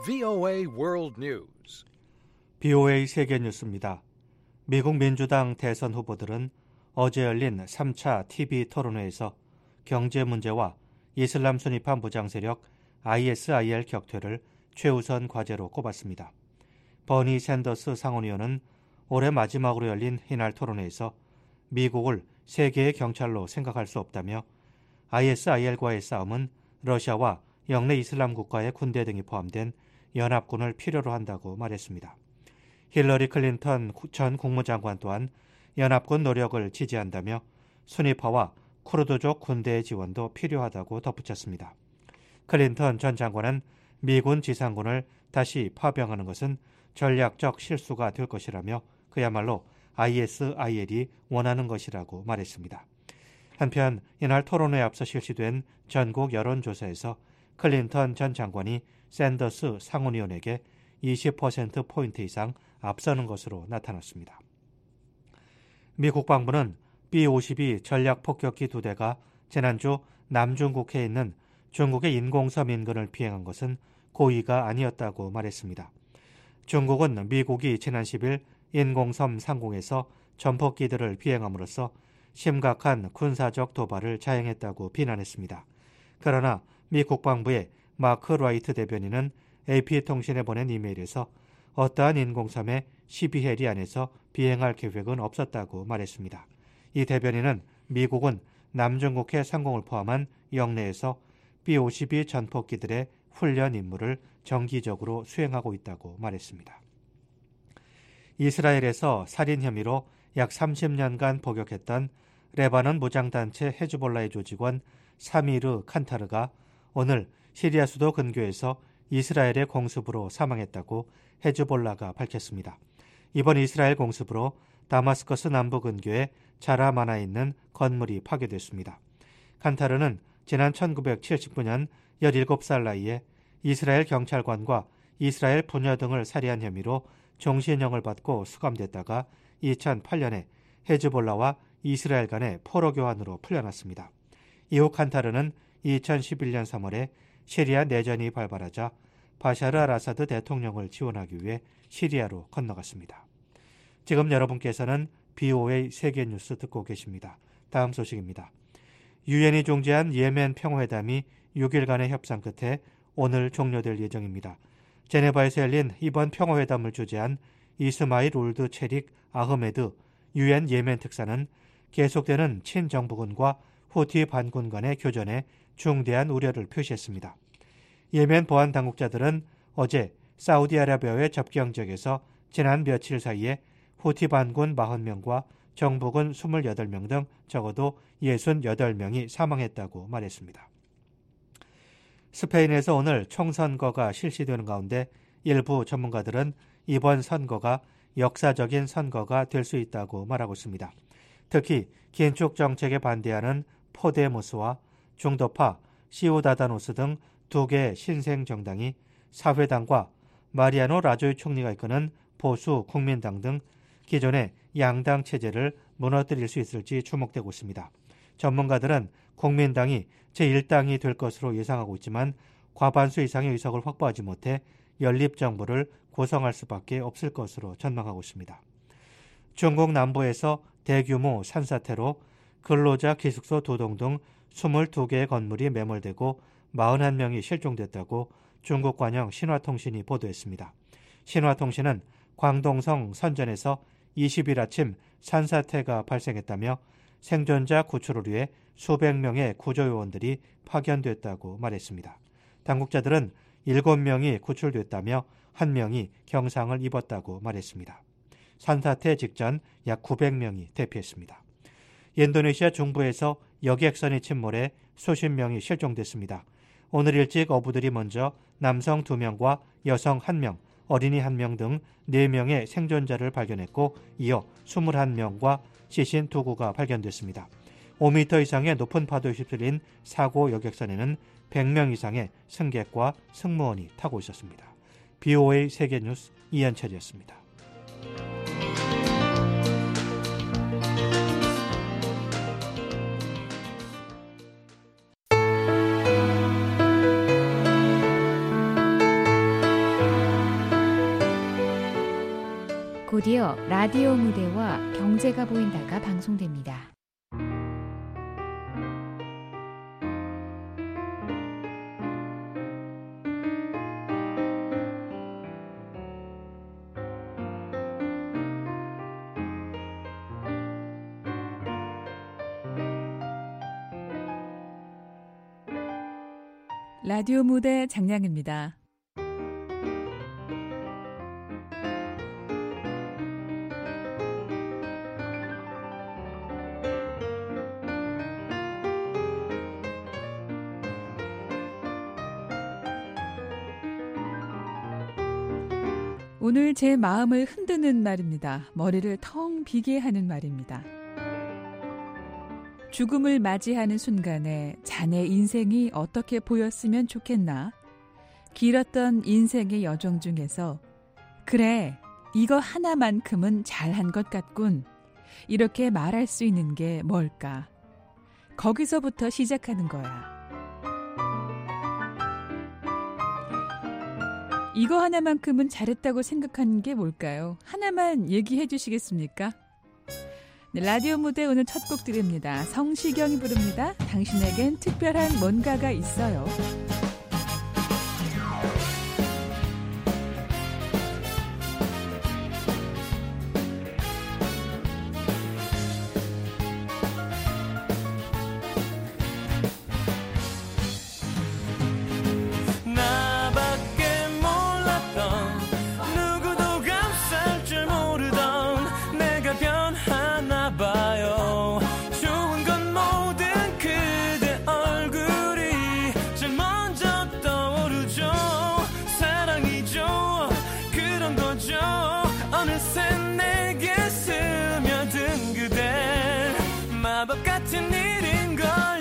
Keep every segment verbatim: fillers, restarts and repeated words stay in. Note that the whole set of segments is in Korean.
브이오에이 World News. 브이오에이 세계 뉴스입니다. 미국 민주당 대선 후보들은 어제 열린 삼 차 티비 토론회에서 경제 문제와 이슬람 순위파 무장 세력 아이에스아이엘 격퇴를 최우선 과제로 꼽았습니다. 버니 샌더스 상원의원은 올해 마지막으로 열린 이날 토론회에서 미국을 세계의 경찰로 생각할 수 없다며 아이에스아이엘과의 싸움은 러시아와 영내 이슬람 국가의 군대 등이 포함된 연합군을 필요로 한다고 말했습니다. 힐러리 클린턴 전 국무장관 또한 연합군 노력을 지지한다며 순위파와 쿠르드족 군대의 지원도 필요하다고 덧붙였습니다. 클린턴 전 장관은 미군 지상군을 다시 파병하는 것은 전략적 실수가 될 것이라며 그야말로 아이에스아이엘이 원하는 것이라고 말했습니다. 한편 이날 토론회에 앞서 실시된 전국 여론조사에서 클린턴 전 장관이 샌더스 상원의원에게 이십 퍼센트 포인트 이상 앞서는 것으로 나타났습니다. 미 국방부는 비 오십이 전략폭격기 두 대가 지난주 남중국해에 있는 중국의 인공섬 인근을 비행한 것은 고의가 아니었다고 말했습니다. 중국은 미국이 지난 십일 인공섬 상공에서 전폭기들을 비행함으로써 심각한 군사적 도발을 자행했다고 비난했습니다. 그러나 미 국방부의 마크 라이트 대변인은 에이피통신에 보낸 이메일에서 어떠한 인공섬에 십이 헬이 안에서 비행할 계획은 없었다고 말했습니다. 이 대변인은 미국은 남중국해 상공을 포함한 영내에서 비 오십이 전폭기들의 훈련 임무를 정기적으로 수행하고 있다고 말했습니다. 이스라엘에서 살인 혐의로 약 삼십 년간 복역했던 레바논 무장단체 헤즈볼라의 조직원 사미르 칸타르가 오늘 시리아 수도 근교에서 이스라엘의 공습으로 사망했다고 헤즈볼라가 밝혔습니다. 이번 이스라엘 공습으로 다마스커스 남부 근교의 자라마나에 있는 건물이 파괴됐습니다. 칸타르는 지난 천구백칠십구 년 열일곱 살 나이에 이스라엘 경찰관과 이스라엘 부녀 등을 살해한 혐의로 종신형을 받고 수감됐다가 이천팔 년에 헤즈볼라와 이스라엘 간의 포로 교환으로 풀려났습니다. 이후 칸타르는 이천십일 년 삼월에 시리아 내전이 발발하자 바샤르 알 아사드 대통령을 지원하기 위해 시리아로 건너갔습니다. 지금 여러분께서는 브이오에이 세계뉴스 듣고 계십니다. 다음 소식입니다. 유엔이 중재한 예멘 평화회담이 육 일간의 협상 끝에 오늘 종료될 예정입니다. 제네바에서 열린 이번 평화회담을 주재한 이스마일 울드 체릭 아흐메드 유엔 예멘 특사는 계속되는 친정부군과 후티 반군 간의 교전에 중대한 우려를 표시했습니다. 예멘 보안 당국자들은 어제 사우디아라비아의 접경 지역에서 지난 며칠 사이에 후티 반군 사십 명과 정부군 이십팔 명 등 적어도 육십팔 명이 사망했다고 말했습니다. 스페인에서 오늘 총선거가 실시되는 가운데 일부 전문가들은 이번 선거가 역사적인 선거가 될 수 있다고 말하고 있습니다. 특히 긴축 정책에 반대하는 포데모스와 중도파 시우다다노스 등 두 개의 신생 정당이 사회당과 마리아노 라조이 총리가 이끄는 보수 국민당 등 기존의 양당 체제를 무너뜨릴 수 있을지 주목되고 있습니다. 전문가들은 국민당이 제일 당이 될 것으로 예상하고 있지만 과반수 이상의 의석을 확보하지 못해 연립정부를 구성할 수밖에 없을 것으로 전망하고 있습니다. 중국 남부에서 대규모 산사태로 근로자 기숙소 두 동 등 이십이 개의 건물이 매몰되고 사십일 명이 실종됐다고 중국 관영 신화통신이 보도했습니다. 신화통신은 광동성 선전에서 이십 일 아침 산사태가 발생했다며 생존자 구출을 위해 수백 명의 구조요원들이 파견됐다고 말했습니다. 당국자들은 일곱 명이 구출됐다며 한 명이 경상을 입었다고 말했습니다. 산사태 직전 약 구백 명이 대피했습니다. 인도네시아 중부에서 여객선이 침몰해 수십 명이 실종됐습니다. 오늘 일찍 어부들이 먼저 남성 두 명과 여성 한 명, 어린이 한 명 등 네 명의 생존자를 발견했고 이어 이십일 명과 시신 두 구가 발견됐습니다. 오 미터 이상의 높은 파도에 휩쓸린 사고 여객선에는 백 명 이상의 승객과 승무원이 타고 있었습니다. 브이오에이 세계뉴스 이현철이었습니다. 이어서 라디오 무대와 경제가 보인다가 방송됩니다. 라디오 무대 장량입니다. 오늘 제 마음을 흔드는 말입니다. 머리를 텅 비게 하는 말입니다. 죽음을 맞이하는 순간에 자네 인생이 어떻게 보였으면 좋겠나? 길었던 인생의 여정 중에서 그래, 이거 하나만큼은 잘한 것 같군. 이렇게 말할 수 있는 게 뭘까? 거기서부터 시작하는 거야. 이거 하나만큼은 잘했다고 생각하는 게 뭘까요? 하나만 얘기해 주시겠습니까? 네, 라디오 무대 오늘 첫 곡 드립니다. 성시경이 부릅니다. 당신에겐 특별한 뭔가가 있어요. 마법 같은 일인걸요.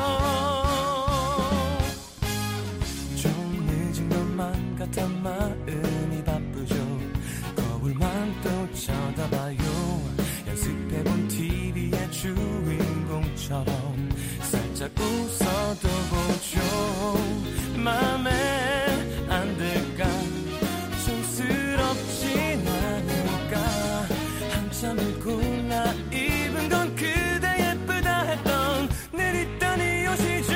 좀 늦은 것만 같아 마음이 바쁘죠. 거울만 또 쳐다봐요. 연습해본 티비의 주인공처럼 살짝 웃어도 보죠. 맘에 안 들까 촌스럽진 않을까 한참을 골라 입은 건 그대 예쁘다 했던 늘 있던 이 옷이죠.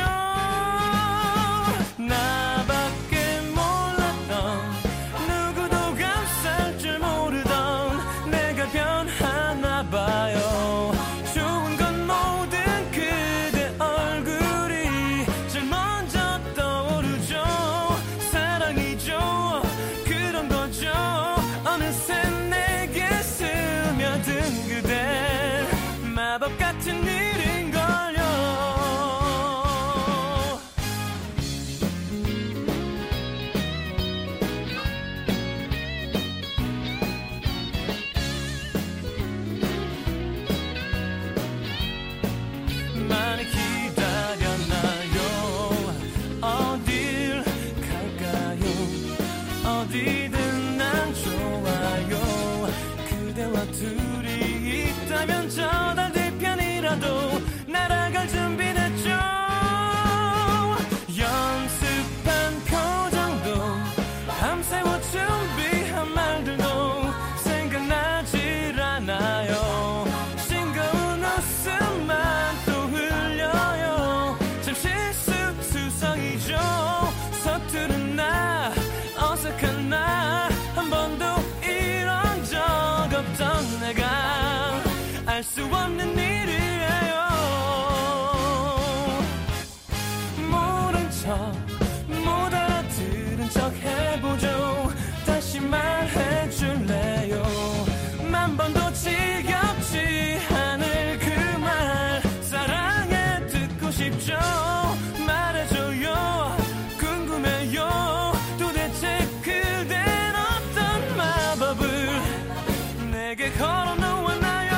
나밖에 몰랐던 누구도 감쌀 줄 모르던 내가 변하나 봐요. 좋은 건 모든 그대 얼굴이 제일 먼저 떠오르죠. 사랑이죠. 그런 거죠. 어느새 내게 스며든 그대 마법 같은 일인걸요. 많이 기다렸나요? 어딜 갈까요? 어디든 난 좋아요. 그대와 둘이 있다면 저 달 뒤편이라도 날아갈 준비됐죠. 연습한 표정도 밤새워 준비한 말들도 생각나질 않아요. 싱거운 웃음만 또 흘려요. 참 실수투성이죠. 서투른 나 어색한 나 한 번도 이런 적 없던 내가 알 수 없는 일이에요. 모른 척 못 알아들은 척 해보죠. 다시 말해줄래요. 만 번도 지겹지 않을 그 말 사랑해 듣고 싶죠. 말해줘요. 궁금해요. 도대체 그댄 어떤 마법을 내게 걸어놓았나요?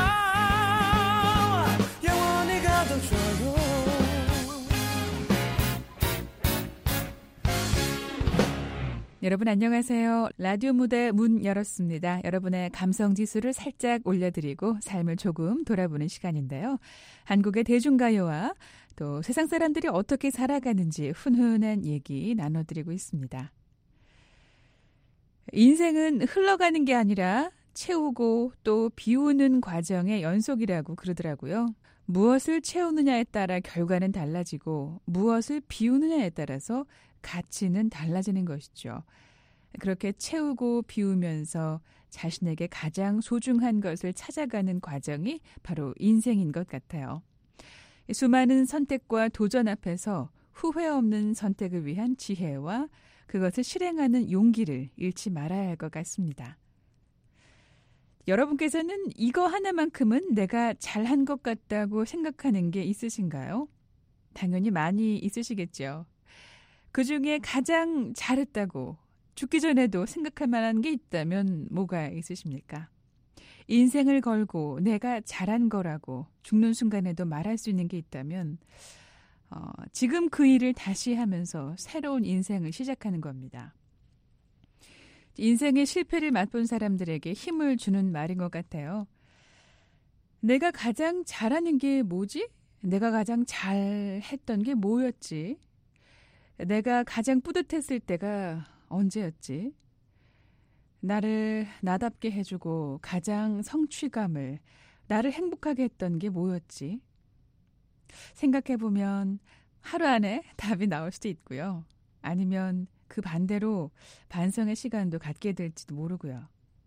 영원히 가둬줘요. 여러분 안녕하세요. 라디오 무대 문 열었습니다. 여러분의 감성 지수를 살짝 올려드리고 삶을 조금 돌아보는 시간인데요. 한국의 대중가요와 또 세상 사람들이 어떻게 살아가는지 훈훈한 얘기 나눠드리고 있습니다. 인생은 흘러가는 게 아니라 채우고 또 비우는 과정의 연속이라고 그러더라고요. 무엇을 채우느냐에 따라 결과는 달라지고 무엇을 비우느냐에 따라서 가치는 달라지는 것이죠. 그렇게 채우고 비우면서 자신에게 가장 소중한 것을 찾아가는 과정이 바로 인생인 것 같아요. 수많은 선택과 도전 앞에서 후회 없는 선택을 위한 지혜와 그것을 실행하는 용기를 잃지 말아야 할 것 같습니다. 여러분께서는 이거 하나만큼은 내가 잘한 것 같다고 생각하는 게 있으신가요? 당연히 많이 있으시겠죠. 그중에 가장 잘했다고 죽기 전에도 생각할 만한 게 있다면 뭐가 있으십니까? 인생을 걸고 내가 잘한 거라고 죽는 순간에도 말할 수 있는 게 있다면 어, 지금 그 일을 다시 하면서 새로운 인생을 시작하는 겁니다. 인생의 실패를 맛본 사람들에게 힘을 주는 말인 것 같아요. 내가 가장 잘하는 게 뭐지? 내가 가장 잘했던 게 뭐였지? 내가 가장 뿌듯했을 때가 언제였지? 나를 나답게 해주고 가장 성취감을, 나를 행복하게 했던 게 뭐였지? 생각해보면 하루 안에 답이 나올 수도 있고요. 아니면 그 반대로 반성의 시간도 갖게 될지도 모르고요.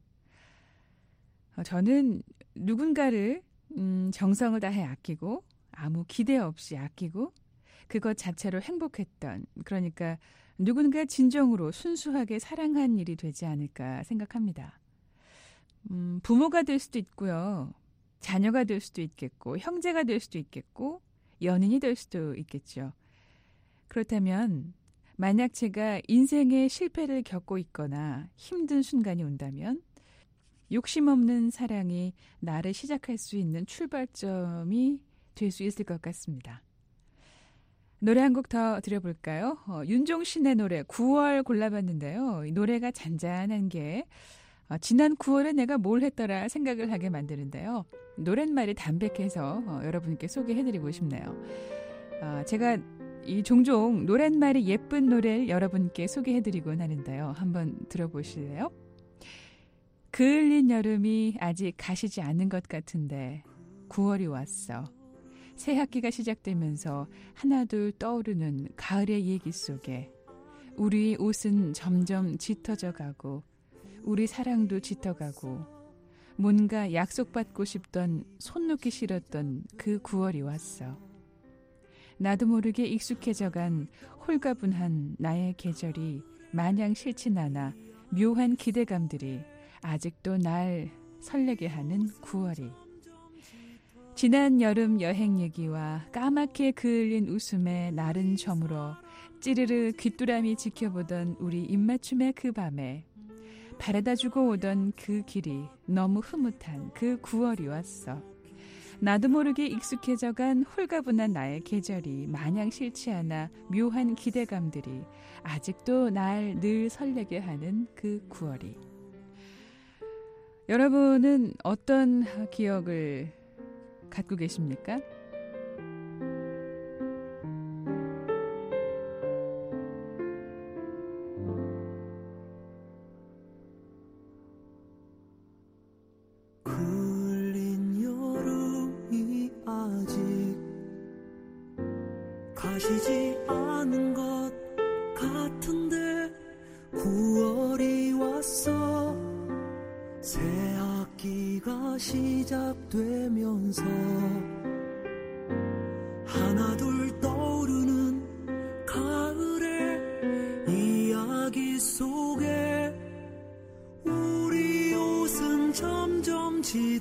저는 누군가를 음, 정성을 다해 아끼고 아무 기대 없이 아끼고 그것 자체로 행복했던, 그러니까 누군가 진정으로 순수하게 사랑한 일이 되지 않을까 생각합니다. 음, 부모가 될 수도 있고요. 자녀가 될 수도 있겠고 형제가 될 수도 있겠고 연인이 될 수도 있겠죠. 그렇다면 만약 제가 인생의 실패를 겪고 있거나 힘든 순간이 온다면 욕심 없는 사랑이 나를 시작할 수 있는 출발점이 될 수 있을 것 같습니다. 노래 한 곡 더 들어볼까요? 어, 윤종신의 노래 구월 골라봤는데요. 이 노래가 잔잔한 게 어, 지난 구월에 내가 뭘 했더라 생각을 하게 만드는데요. 노랫말이 담백해서 어, 여러분께 소개해드리고 싶네요. 어, 제가 이 종종 노랫말이 예쁜 노래를 여러분께 소개해드리곤 하는데요. 한번 들어보실래요? 그을린 여름이 아직 가시지 않은 것 같은데 구월이 왔어. 새 학기가 시작되면서 하나둘 떠오르는 가을의 얘기 속에 우리 옷은 점점 짙어져 가고 우리 사랑도 짙어가고 뭔가 약속받고 싶던 손 놓기 싫었던 그 구월이 왔어. 나도 모르게 익숙해져간 홀가분한 나의 계절이 마냥 싫진 않아 묘한 기대감들이 아직도 날 설레게 하는 구월이. 지난 여름 여행 얘기와 까맣게 그을린 웃음에 날은 저물어 찌르르 귀뚜라미 지켜보던 우리 입맞춤의 그 밤에 바래다주고 오던 그 길이 너무 흐뭇한 그 구월이 왔어. 나도 모르게 익숙해져간 홀가분한 나의 계절이 마냥 싫지 않아 묘한 기대감들이 아직도 날 늘 설레게 하는 그 구월이. 여러분은 어떤 기억을 갖고 계십니까? 그을린 여름이 아직 가시지 않은 것 같은데 구월이 왔어. 새 학기가 시작되면서 하나둘 떠오르는 가을의 이야기 속에 우리 옷은 점점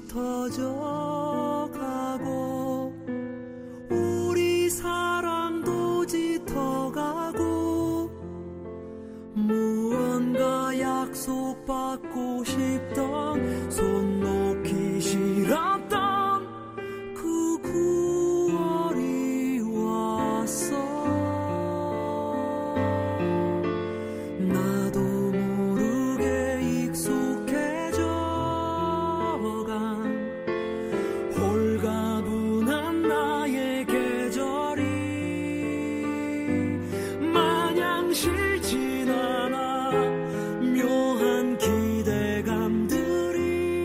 짙어져 가고 우리 사랑도 짙어가고 무언가 약속받고 싶던 손 놓기 싫었던 그 구월이 왔어. 나도 모르게 익숙해져간 홀가분한 나의 계절이 마냥 싫진 않아 묘한 기대감들이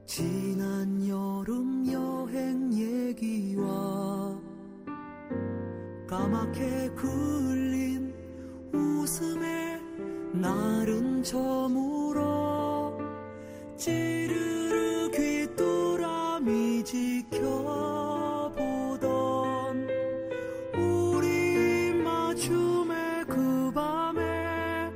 지난 여름 여행 얘기와 까맣게 그을린 웃음에 날은 저물어 찌르르 귀뚜라미 지켜보던 우리 맞춤의 그 밤에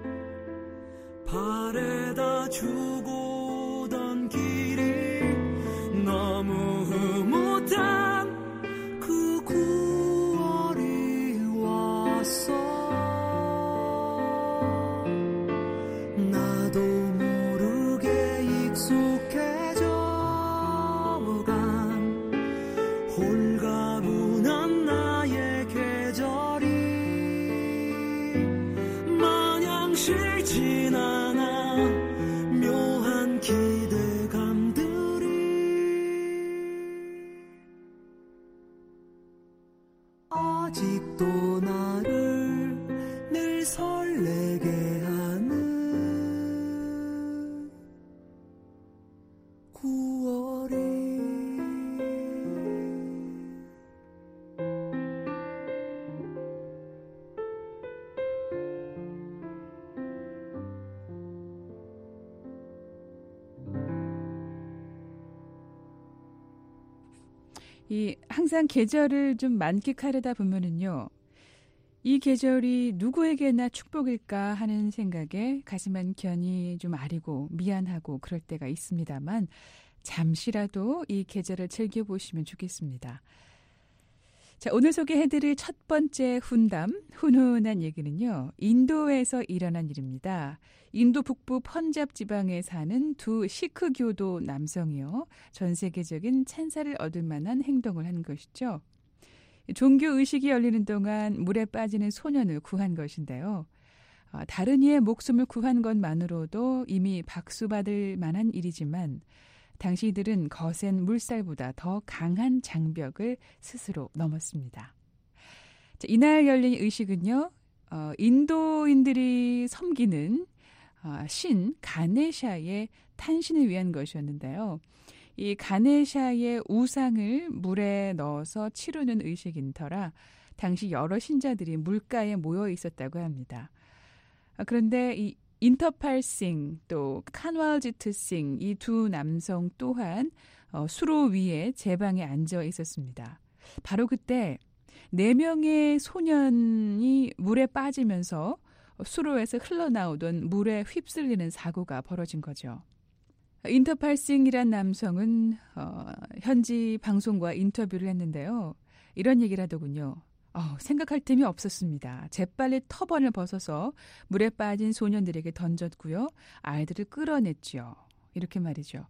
바래다 주고 오던 길이 너무 흐뭇한 그 구월이 왔어. 나도 모르게 익숙해져간 홀가분한 나의 계절이 마냥 싫진 않아. 묘한 기대감들이 아직도 나를 늘 설레게 하는 구월이. 이 항상 계절을 좀 만끽하려다 보면은요, 이 계절이 누구에게나 축복일까 하는 생각에 가슴 한켠이 좀 아리고 미안하고 그럴 때가 있습니다만 잠시라도 이 계절을 즐겨보시면 좋겠습니다. 자, 오늘 소개해드릴 첫 번째 훈담, 훈훈한 얘기는요, 인도에서 일어난 일입니다. 인도 북부 펀잡 지방에 사는 두 시크 교도 남성이요, 전 세계적인 찬사를 얻을 만한 행동을 한 것이죠. 종교 의식이 열리는 동안 물에 빠지는 소년을 구한 것인데요. 다른 이의 목숨을 구한 것만으로도 이미 박수받을 만한 일이지만 당시 이들은 거센 물살보다 더 강한 장벽을 스스로 넘었습니다. 자, 이날 열린 의식은요, 어, 인도인들이 섬기는 어, 신 가네샤의 탄신을 위한 것이었는데요. 이 가네샤의 우상을 물에 넣어서 치르는 의식인 터라 당시 여러 신자들이 물가에 모여 있었다고 합니다. 아, 그런데 이 인터팔 싱 또 칸왈지트 싱 이 두 남성 또한 어, 수로 위에 제방에 앉아 있었습니다. 바로 그때 네 명의 소년이 물에 빠지면서 수로에서 흘러나오던 물에 휩쓸리는 사고가 벌어진 거죠. 인터팔 싱이란 남성은 어, 현지 방송과 인터뷰를 했는데요. 이런 얘기를 하더군요. 어, 생각할 틈이 없었습니다. 재빨리 터번을 벗어서 물에 빠진 소년들에게 던졌고요. 아이들을 끌어냈죠. 이렇게 말이죠.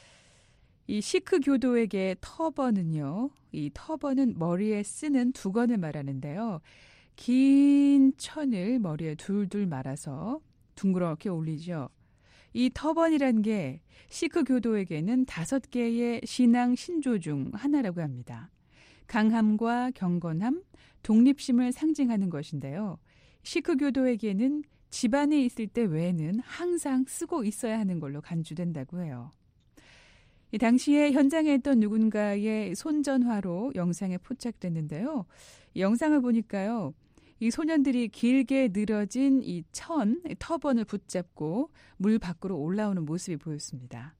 이 시크 교도에게 터번은요, 이 터번은 머리에 쓰는 두건을 말하는데요. 긴 천을 머리에 둘둘 말아서 둥그렇게 올리죠. 이 터번이란 게 시크 교도에게는 다섯 개의 신앙 신조 중 하나라고 합니다. 강함과 경건함, 독립심을 상징하는 것인데요. 시크 교도에게는 집안에 있을 때 외에는 항상 쓰고 있어야 하는 걸로 간주된다고 해요. 이 당시에 현장에 있던 누군가의 손전화로 영상에 포착됐는데요. 이 영상을 보니까요, 이 소년들이 길게 늘어진 이 천, 터번을 붙잡고 물 밖으로 올라오는 모습이 보였습니다.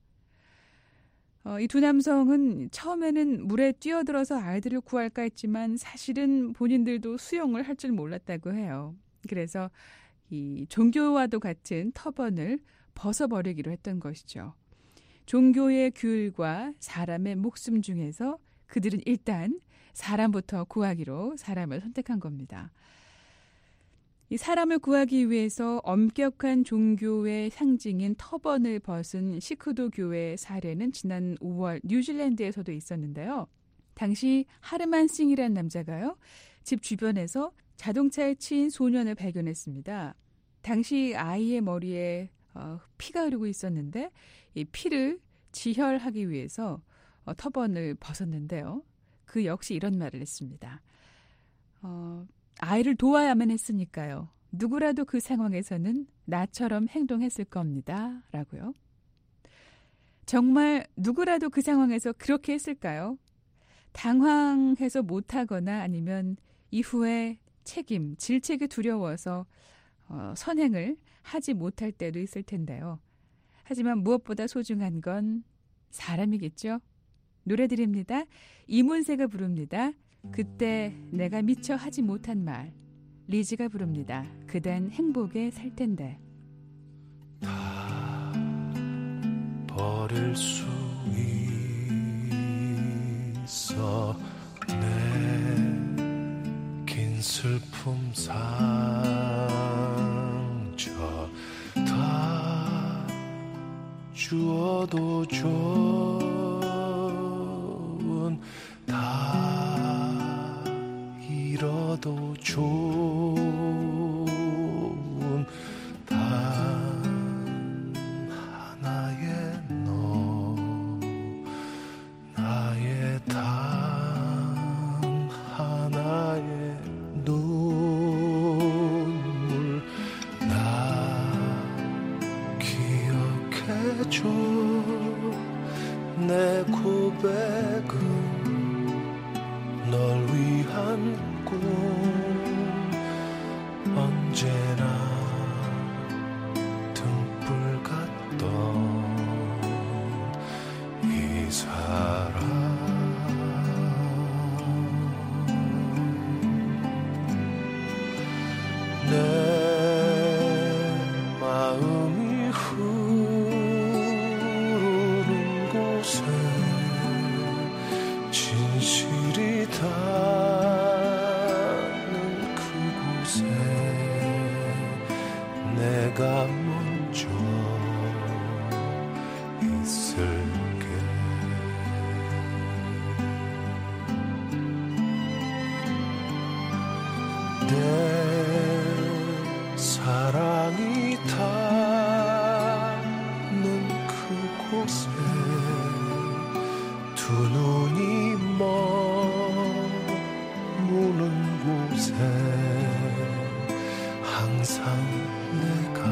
어, 이 두 남성은 처음에는 물에 뛰어들어서 아이들을 구할까 했지만 사실은 본인들도 수영을 할 줄 몰랐다고 해요. 그래서 이 종교와도 같은 터번을 벗어버리기로 했던 것이죠. 종교의 규율과 사람의 목숨 중에서 그들은 일단 사람부터 구하기로 사람을 선택한 겁니다. 이 사람을 구하기 위해서 엄격한 종교의 상징인 터번을 벗은 시크도 교회의 사례는 지난 오월 뉴질랜드에서도 있었는데요. 당시 하르만 싱이라는 남자가요, 집 주변에서 자동차에 치인 소년을 발견했습니다. 당시 아이의 머리에 어, 피가 흐르고 있었는데 이 피를 지혈하기 위해서 어, 터번을 벗었는데요. 그 역시 이런 말을 했습니다. 어, 아이를 도와야만 했으니까요. 누구라도 그 상황에서는 나처럼 행동했을 겁니다. 라고요. 정말 누구라도 그 상황에서 그렇게 했을까요? 당황해서 못하거나 아니면 이후에 책임, 질책이 두려워서 어, 선행을 하지 못할 때도 있을 텐데요. 하지만 무엇보다 소중한 건 사람이겠죠. 노래 드립니다. 이문세가 부릅니다. 그때 내가 미처 하지 못한 말. 리즈가 부릅니다. 그댄 행복에 살 텐데. 다 버릴 수 있어 내 긴 슬픔 상처 다 주어도 좋은 다 잃어도 좋은 단 하나의 너 나의 단 하나의 눈물 나 기억해줘 내 고백은 널 위한 꿈 언제나 등불 같던 이 사람 내 마음이 흐르는 곳에 진실이 닿는 그곳에 내가 먼저 있을게 내 사랑이 닿는 그곳에 두 눈이 머무는 곳에 항상 내가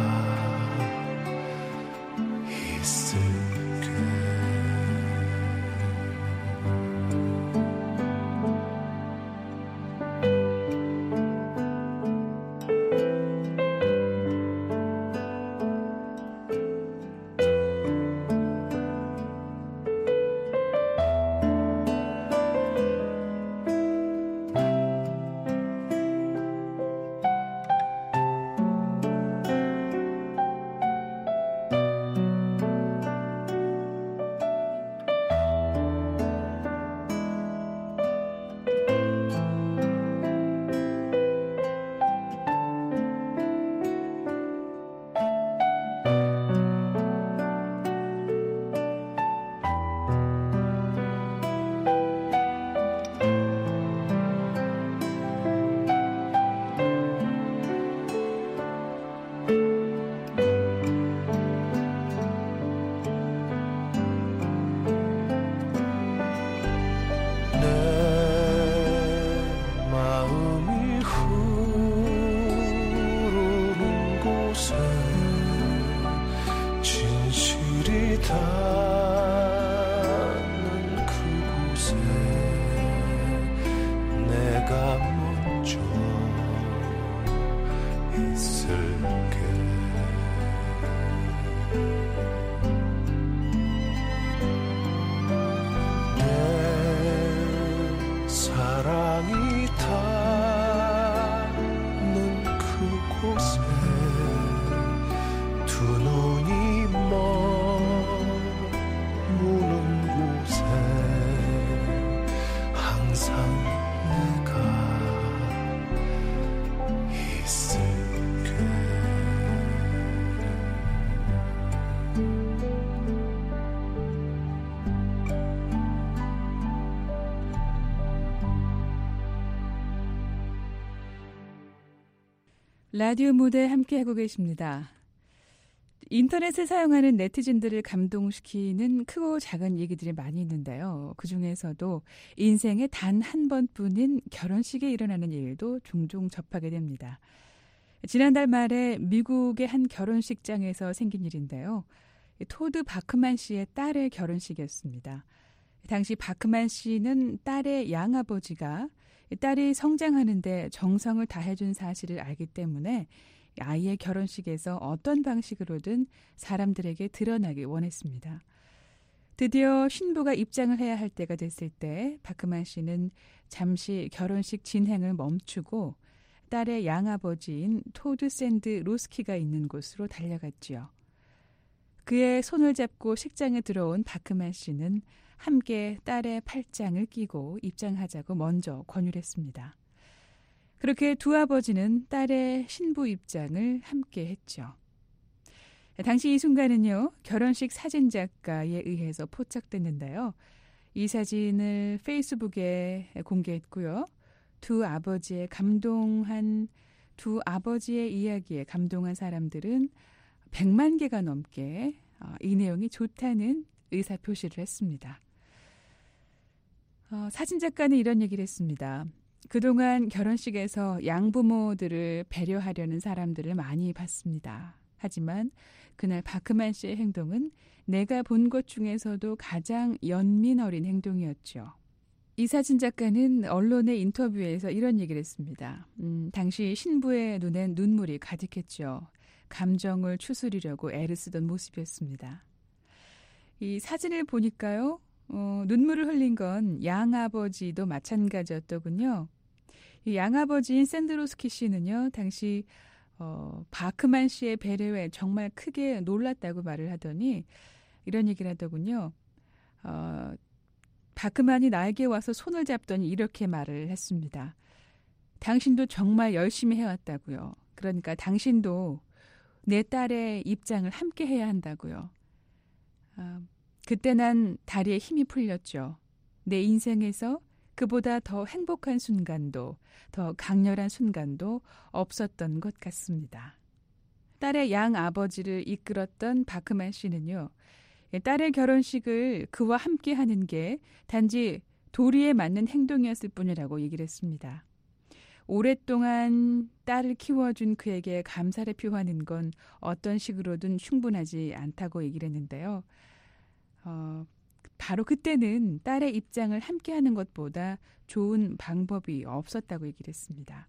있을게 닿는 그곳에 내가 먼저 있을게 내 사랑이 닿는 그곳에 두 눈이 머무는 곳에 항상 내가 있을게 라디오 무대 함께하고 계십니다. 인터넷을 사용하는 네티즌들을 감동시키는 크고 작은 얘기들이 많이 있는데요. 그중에서도 인생에 단 한 번뿐인 결혼식에 일어나는 일도 종종 접하게 됩니다. 지난달 말에 미국의 한 결혼식장에서 생긴 일인데요. 토드 바크만 씨의 딸의 결혼식이었습니다. 당시 바크만 씨는 딸의 양아버지가 딸이 성장하는데 정성을 다해준 사실을 알기 때문에 아이의 결혼식에서 어떤 방식으로든 사람들에게 드러나길 원했습니다. 드디어 신부가 입장을 해야 할 때가 됐을 때 바크만 씨는 잠시 결혼식 진행을 멈추고 딸의 양아버지인 토드 샌드 로스키가 있는 곳으로 달려갔지요. 그의 손을 잡고 식장에 들어온 바크만 씨는 함께 딸의 팔짱을 끼고 입장하자고 먼저 권유를 했습니다. 그렇게 두 아버지는 딸의 신부 입장을 함께 했죠. 당시 이 순간은요, 결혼식 사진작가에 의해서 포착됐는데요. 이 사진을 페이스북에 공개했고요. 두 아버지의 감동한, 두 아버지의 이야기에 감동한 사람들은 백만 개가 넘게 이 내용이 좋다는 의사표시를 했습니다. 어, 사진작가는 이런 얘기를 했습니다. 그동안 결혼식에서 양부모들을 배려하려는 사람들을 많이 봤습니다. 하지만 그날 바크만 씨의 행동은 내가 본 것 중에서도 가장 연민 어린 행동이었죠. 이 사진작가는 언론의 인터뷰에서 이런 얘기를 했습니다. 음, 당시 신부의 눈엔 눈물이 가득했죠. 감정을 추스리려고 애를 쓰던 모습이었습니다. 이 사진을 보니까요. 어, 눈물을 흘린 건 양아버지도 마찬가지였더군요. 이 양아버지인 샌드로스키 씨는요. 당시 어, 바크만 씨의 배려에 정말 크게 놀랐다고 말을 하더니 이런 얘기를 하더군요. 어, 바크만이 나에게 와서 손을 잡더니 이렇게 말을 했습니다. 당신도 정말 열심히 해왔다고요. 그러니까 당신도 내 딸의 입장을 함께 해야 한다고요. 아, 그때 난 다리에 힘이 풀렸죠. 내 인생에서 그보다 더 행복한 순간도, 더 강렬한 순간도 없었던 것 같습니다. 딸의 양 아버지를 이끌었던 바크만 씨는요. 딸의 결혼식을 그와 함께 하는 게 단지 도리에 맞는 행동이었을 뿐이라고 얘기를 했습니다. 오랫동안 딸을 키워준 그에게 감사를 표하는 건 어떤 식으로든 충분하지 않다고 얘기를 했는데요. 어, 바로 그때는 딸의 입장을 함께하는 것보다 좋은 방법이 없었다고 얘기를 했습니다.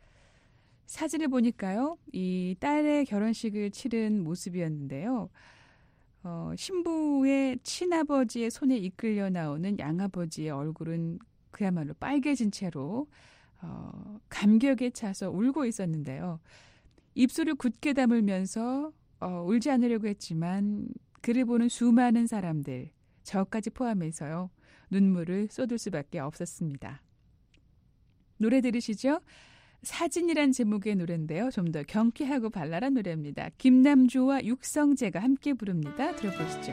사진을 보니까요. 이 딸의 결혼식을 치른 모습이었는데요. 어, 신부의 친아버지의 손에 이끌려 나오는 양아버지의 얼굴은 그야말로 빨개진 채로 어, 감격에 차서 울고 있었는데요. 입술을 굳게 다물면서 어, 울지 않으려고 했지만 그를 보는 수많은 사람들, 저까지 포함해서요. 눈물을 쏟을 수밖에 없었습니다. 노래 들으시죠? 사진이란 제목의 노래인데요. 좀 더 경쾌하고 발랄한 노래입니다. 김남주와 육성재가 함께 부릅니다. 들어보시죠.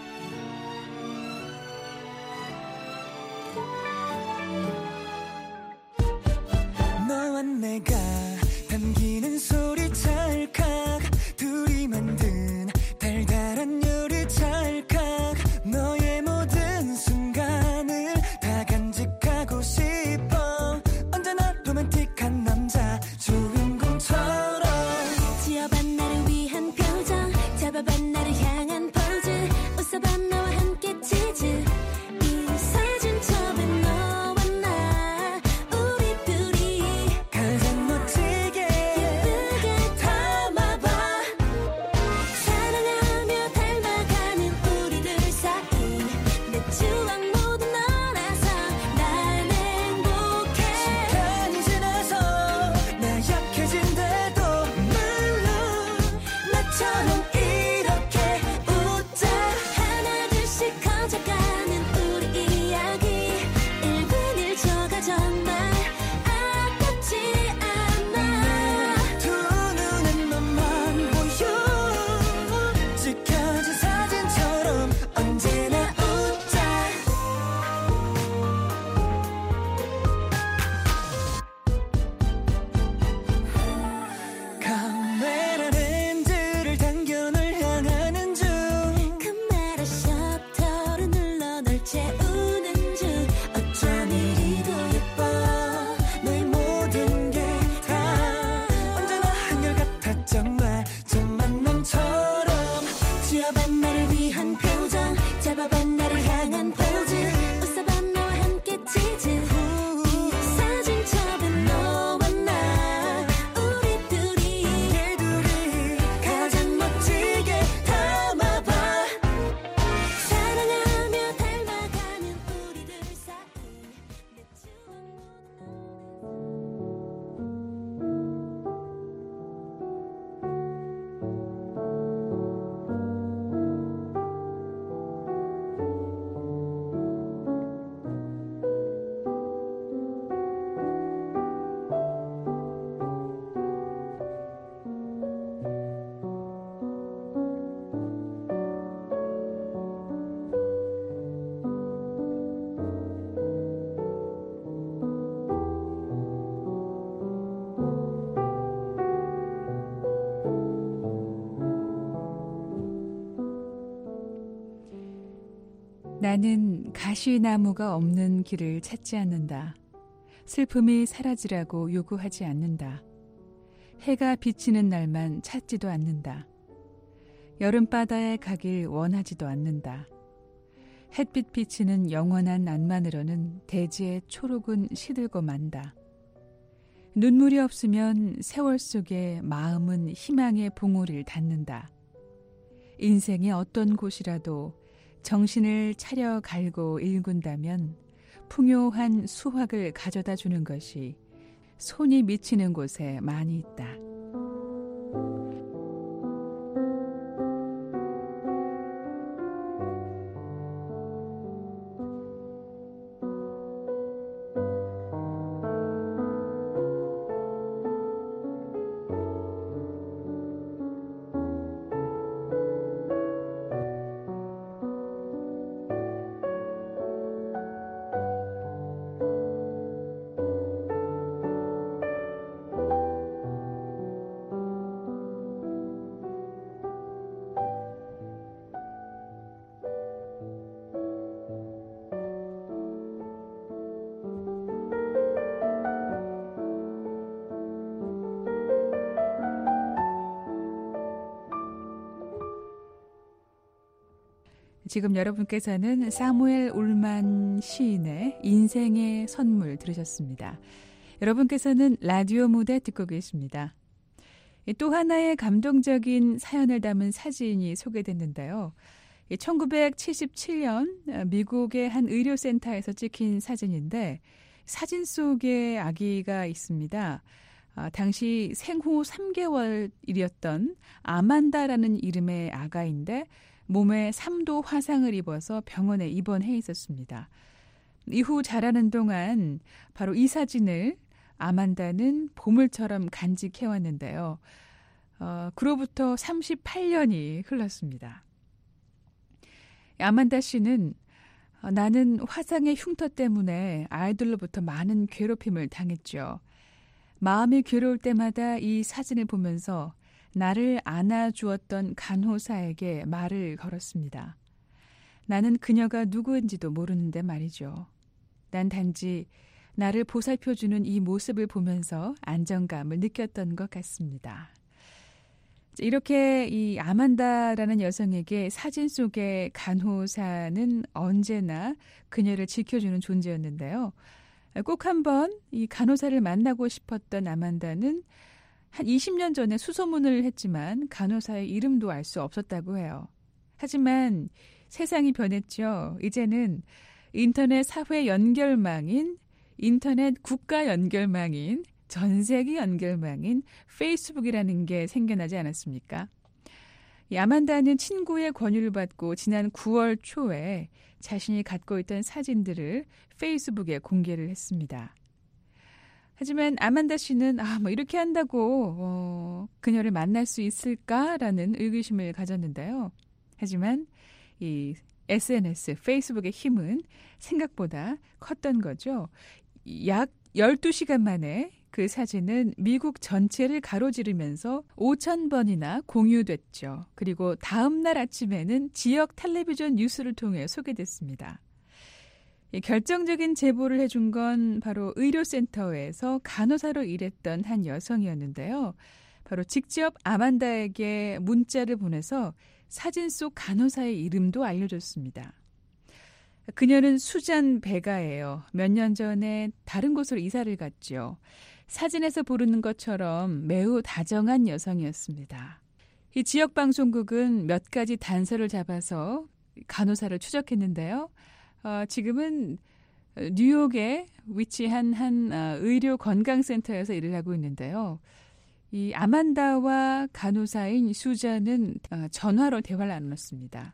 너와 내가 담기는 소리 찰칵 둘이 만든 달달한 요리 찰칵 너의 모든 순간을 다 간직하고 싶어 언제나 로맨틱한 남자 주인공처럼 지어봐 나를 위한 표정 잡아봐 나를 향한 포즈 웃어봐 나와 함께 치즈 이 사진첩에 너와 나 우리 둘이 가장 멋지게 예쁘게 담아봐 사랑하며 닮아가는 우리들 사이 내 추억 모두 너라서 난 행복해 시간이 지나서 나 약해진대도 물론 나처럼 이렇게 웃자 하나 둘씩 커져가는 우리 이야기 일 분 일 초가 정말 아깝지 않아 두 눈엔 너만 보여 찍혀진 사진처럼 언제나 웃자 카메라 렌즈를 당겨 널 향하는 중 카메라 셔터를 눌러 널 채우는 중 어쩜 이리도 예뻐 너의 모든 게 다 언제나 한결같아 정말 첫 만남처럼 지어봐 나를 위해 나는 가시나무가 없는 길을 찾지 않는다. 슬픔이 사라지라고 요구하지 않는다. 해가 비치는 날만 찾지도 않는다. 여름바다에 가길 원하지도 않는다. 햇빛 비치는 영원한 낮만으로는 대지의 초록은 시들고 만다. 눈물이 없으면 세월 속에 마음은 희망의 봉우리를 닫는다. 인생의 어떤 곳이라도 정신을 차려 갈고 일군다면 풍요한 수확을 가져다 주는 것이 손이 미치는 곳에 많이 있다. 지금 여러분께서는 사무엘 울만 시인의 인생의 선물 들으셨습니다. 여러분께서는 라디오 무대 듣고 계십니다. 또 하나의 감동적인 사연을 담은 사진이 소개됐는데요. 천구백칠십칠 년 미국의 한 의료센터에서 찍힌 사진인데 사진 속에 아기가 있습니다. 당시 생후 삼 개월이었던 아만다라는 이름의 아가인데 몸에 삼 도 화상을 입어서 병원에 입원해 있었습니다. 이후 자라는 동안 바로 이 사진을 아만다는 보물처럼 간직해왔는데요. 어, 그로부터 삼십팔 년이 흘렀습니다. 아만다 씨는 어, 나는 화상의 흉터 때문에 아이들로부터 많은 괴롭힘을 당했죠. 마음이 괴로울 때마다 이 사진을 보면서 나를 안아주었던 간호사에게 말을 걸었습니다. 나는 그녀가 누구인지도 모르는데 말이죠. 난 단지 나를 보살펴주는 이 모습을 보면서 안정감을 느꼈던 것 같습니다. 이렇게 이 아만다라는 여성에게 사진 속의 간호사는 언제나 그녀를 지켜주는 존재였는데요. 꼭 한번 이 간호사를 만나고 싶었던 아만다는 한 이십 년 전에 수소문을 했지만 간호사의 이름도 알 수 없었다고 해요. 하지만 세상이 변했죠. 이제는 인터넷 사회 연결망인, 인터넷 국가 연결망인, 전 세계 연결망인 페이스북이라는 게 생겨나지 않았습니까? 이 아만다는 친구의 권유를 받고 지난 구월 초에 자신이 갖고 있던 사진들을 페이스북에 공개를 했습니다. 하지만 아만다 씨는 아, 뭐 이렇게 한다고 어, 그녀를 만날 수 있을까라는 의구심을 가졌는데요. 하지만 이 에스엔에스, 페이스북의 힘은 생각보다 컸던 거죠. 약 열두 시간 만에 그 사진은 미국 전체를 가로지르면서 오천 번이나 공유됐죠. 그리고 다음 날 아침에는 지역 텔레비전 뉴스를 통해 소개됐습니다. 결정적인 제보를 해준 건 바로 의료센터에서 간호사로 일했던 한 여성이었는데요. 바로 직접 아만다에게 문자를 보내서 사진 속 간호사의 이름도 알려줬습니다. 그녀는 수잔 베가예요. 몇 년 전에 다른 곳으로 이사를 갔죠. 사진에서 부르는 것처럼 매우 다정한 여성이었습니다. 이 지역 방송국은 몇 가지 단서를 잡아서 간호사를 추적했는데요. 어, 지금은 뉴욕에 위치한 한 어, 의료 건강센터에서 일을 하고 있는데요. 이 아만다와 간호사인 수잔은 어, 전화로 대화를 나눴습니다.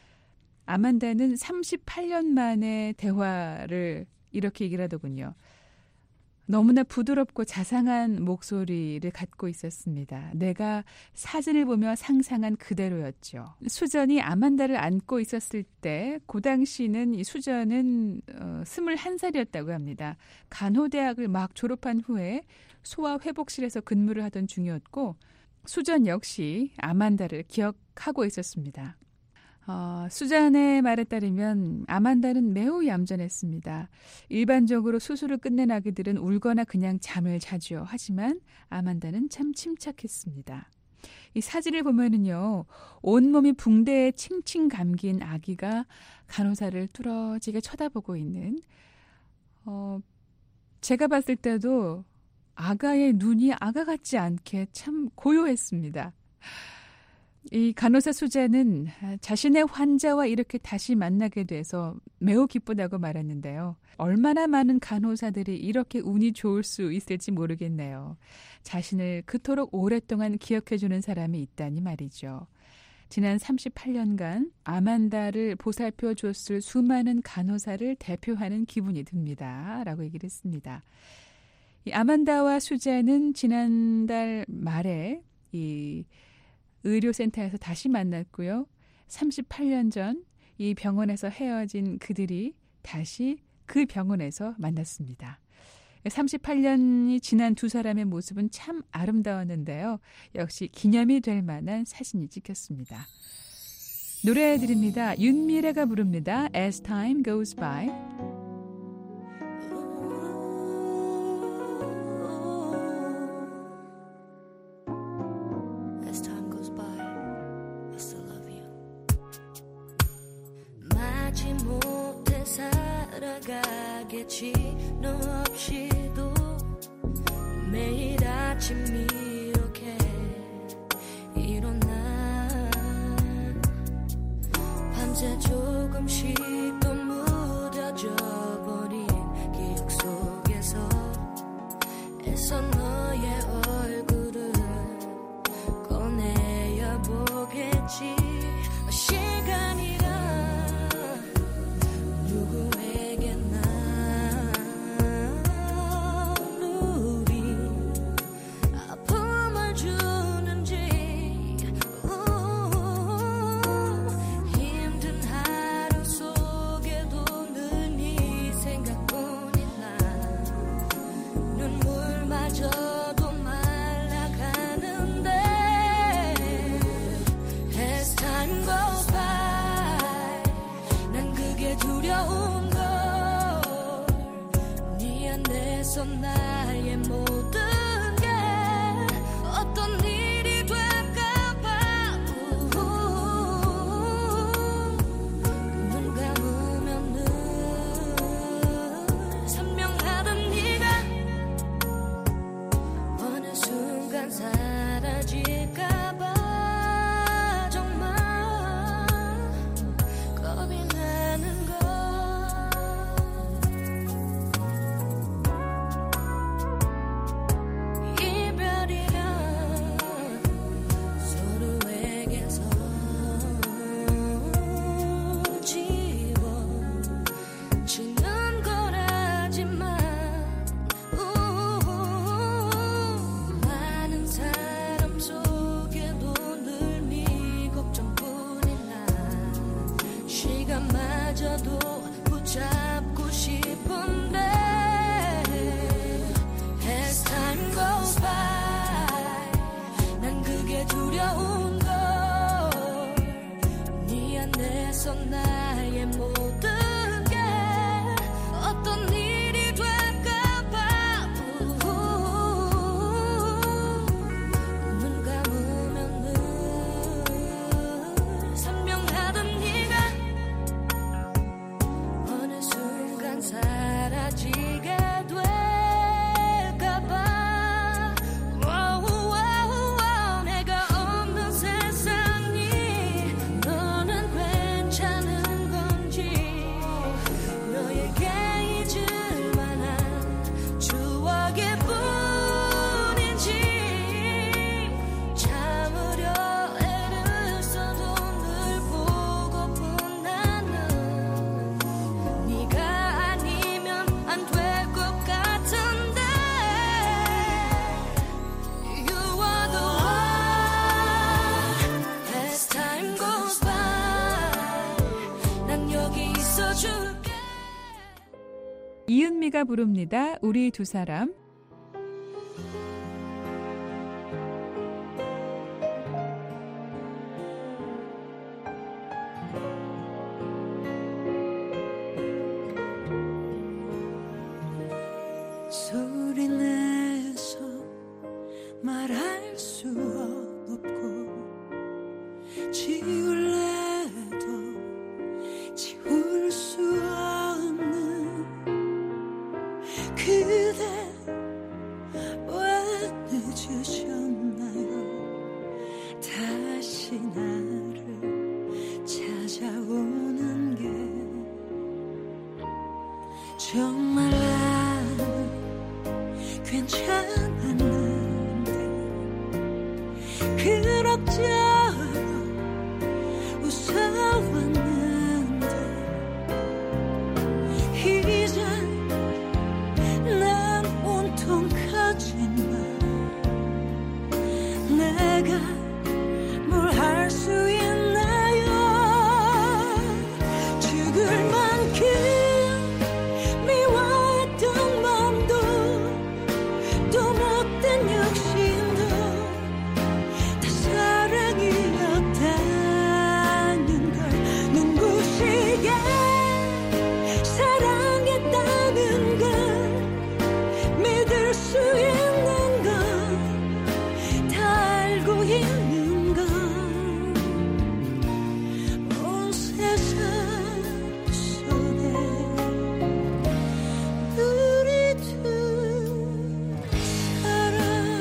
아만다는 삼십팔 년 만에 대화를 이렇게 얘기를 하더군요. 너무나 부드럽고 자상한 목소리를 갖고 있었습니다. 내가 사진을 보며 상상한 그대로였죠. 수전이 아만다를 안고 있었을 때 그 당시는 이 수전은 어, 스물한 살이었다고 합니다. 간호대학을 막 졸업한 후에 소아회복실에서 근무를 하던 중이었고 수전 역시 아만다를 기억하고 있었습니다. 어, 수잔의 말에 따르면 아만다는 매우 얌전했습니다. 일반적으로 수술을 끝낸 아기들은 울거나 그냥 잠을 자죠. 하지만 아만다는 참 침착했습니다. 이 사진을 보면은요, 온몸이 붕대에 칭칭 감긴 아기가 간호사를 뚫어지게 쳐다보고 있는, 어, 제가 봤을 때도 아가의 눈이 아가 같지 않게 참 고요했습니다. 이 간호사 수잔은 자신의 환자와 이렇게 다시 만나게 돼서 매우 기쁘다고 말했는데요. 얼마나 많은 간호사들이 이렇게 운이 좋을 수 있을지 모르겠네요. 자신을 그토록 오랫동안 기억해주는 사람이 있다니 말이죠. 지난 삼십팔 년간 아만다를 보살펴줬을 수많은 간호사를 대표하는 기분이 듭니다. 라고 얘기를 했습니다. 이 아만다와 수잔은 지난달 말에 이 의료센터에서 다시 만났고요. 삼십팔 년 전 이 병원에서 헤어진 그들이 다시 그 병원에서 만났습니다. 삼십팔 년이 지난 두 사람의 모습은 참 아름다웠는데요. 역시 기념이 될 만한 사진이 찍혔습니다. 노래 드립니다. 윤미래가 부릅니다. As Time Goes By. 살아가겠지 너 없이도 매일 아침 이렇게 일어나 밤새 조금씩 또 무뎌져 버린 기억 속에서 애써 너의 얼굴을 꺼내야 보겠지. 시간이란 누구에게나 우리 아픔을 주는지 힘든 하루 속에도 늘 네 생각뿐인 나 눈물마저도 말라가는데 As time goes by 난 그게 두려운 걸 네 안에서 나의 모든 게 어떤 일이 될까봐 눈 감으면 늘 선명하던 네가 어느 순간 사라질까봐 정말 겁이 나는 걸. 이별이란 서로에게서 지워지는 거라지만 많은 사람 속에도 늘 네 걱정뿐인 나 시간마저도 붙잡고 싶은데 As time goes by 난 그게 두려운 걸 네 안에서 나의 모든 게 어떤 일이 될까봐 눈 감으면 늘 선명하던 네가 어느 순간 사라지게 될까봐 와우와우와우 내가 없는 세상이 너는 괜찮은 건지 너에게 잊을 만한 추억일 뿐인지 참으려 애를 써도 늘 보고픈 나는 네가 아니면 안 될 것 같은데 You are the one As time goes by 난 여기 있어줄게. 이은미가 부릅니다. 우리 두 사람. 소리내서 말할 수 없고 지울래도 지울 수 없는 그대 왜 늦으셨나요? 다시 나를 찾아오는 게 정말 나는 괜찮았는데 그럭저럭 웃어왔는데 이젠 난 온통 커진 맘 내가 뭘 할 수 있나요? 죽을 만큼 미워했던 맘도 또 못된 욕심도 다 사랑이었다는 걸 눈부시게 사랑했다는 걸 믿을 수 있는 건 다 알고 있는 건 온 세상 속에 우리 둘 사랑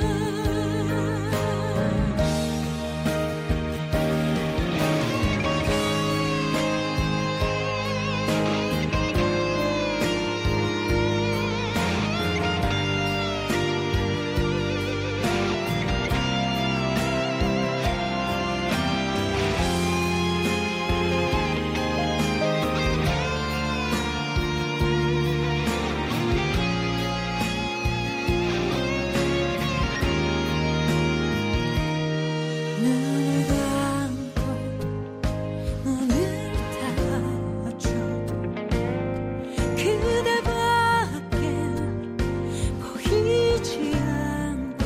눈을 감고 눈을 닫았죠. 그대밖에 보이지 않고